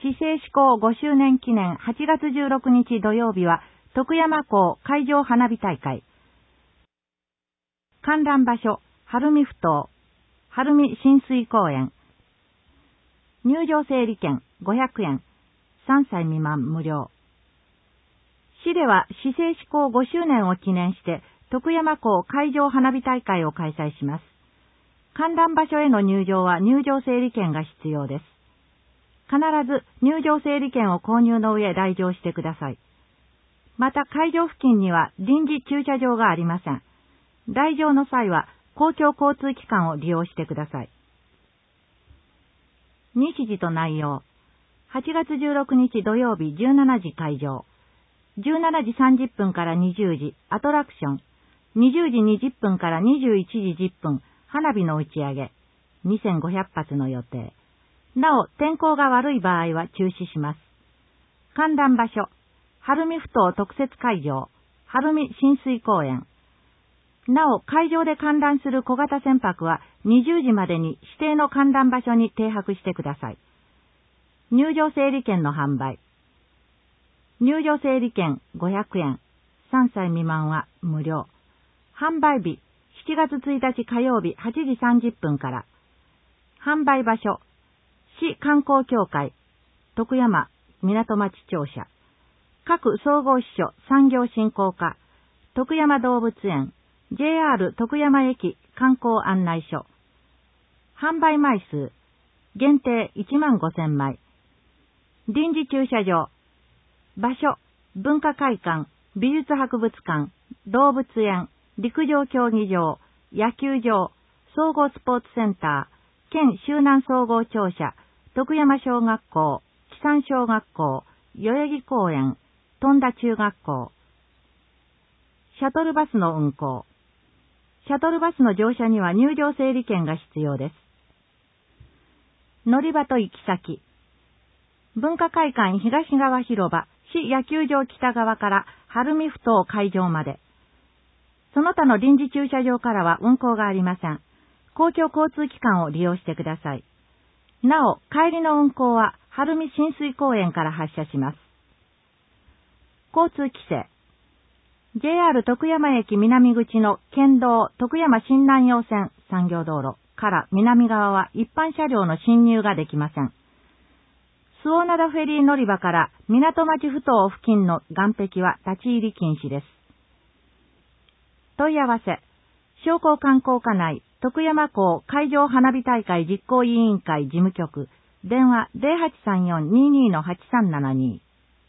市制施行5周年記念8月16日土曜日は、徳山港海上花火大会。観覧場所、晴海ふ頭、晴海親水公園。入場整理券500円。3歳未満無料。市では市制施行5周年を記念して、徳山港海上花火大会を開催します。観覧場所への入場は入場整理券が必要です。必ず入場整理券を購入の上来場してください。また会場付近には臨時駐車場がありません。来場の際は公共交通機関を利用してください。日時と内容。8月16日土曜日17時開場。17時30分から20時アトラクション。20時20分から21時10分花火の打ち上げ。2500発の予定。なお、天候が悪い場合は中止します。観覧場所。晴海ふ頭特設会場。晴海親水公園。なお、会場で観覧する小型船舶は20時までに指定の観覧場所に停泊してください。入場整理券の販売。入場整理券500円。3歳未満は無料。販売日7月1日火曜日8時30分から。販売場所。市観光協会。徳山港町庁舎。各総合支所産業振興課。徳山動物園。JR 徳山駅観光案内所。販売枚数。限定15000枚。臨時駐車場。場所。文化会館、美術博物館、動物園、陸上競技場、野球場、総合スポーツセンター、県周南総合庁舎、徳山小学校、木山小学校、代々木公園、富田中学校。シャトルバスの運行。シャトルバスの乗車には入場整理券が必要です。乗り場と行き先。文化会館東側広場、市野球場北側から晴海ふ頭会場まで。その他の臨時駐車場からは運行がありません。公共交通機関を利用してください。なお、帰りの運行は晴海親水公園から発車します。交通規制。JR 徳山駅南口の県道徳山新南陽線産業道路から南側は一般車両の進入ができません。周防灘フェリー乗り場から港町ふ頭付近の岸壁は立ち入り禁止です。問い合わせ。商工観光課内徳山港海上花火大会実行委員会事務局。電話 0834-22-8372。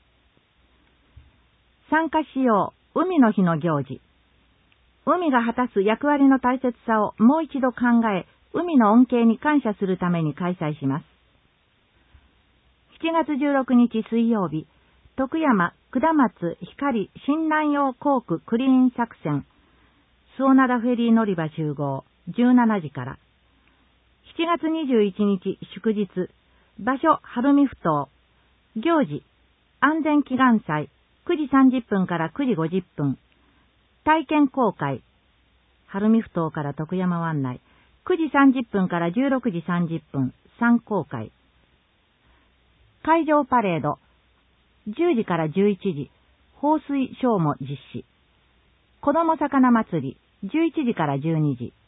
参加しよう。海の日の行事。海が果たす役割の大切さをもう一度考え、海の恩恵に感謝するために開催します。7月16日水曜日、徳山、下松、光、新南陽航空クリーン作戦、周防灘フェリー乗り場集合、17時から。7月21日祝日、場所、晴海ふ頭、行事、安全祈願祭、9時30分から9時50分。体験公開。晴海ふ頭から徳山湾内。9時30分から16時30分。参公開。海上パレード。10時から11時。放水ショーも実施。子ども魚祭り。11時から12時。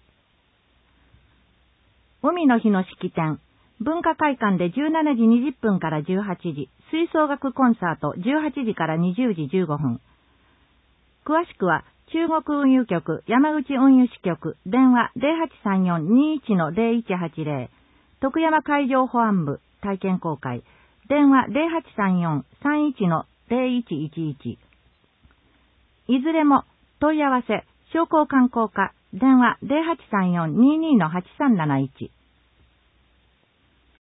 海の日の式典。文化会館で17時20分から18時、吹奏楽コンサート18時から20時15分。詳しくは、中国運輸局、山口運輸支局、電話 0834-21-0180、徳山海上保安部、体験公開、電話 0834-31-0111。いずれも、問い合わせ、商工観光課、電話 0834-22-8371。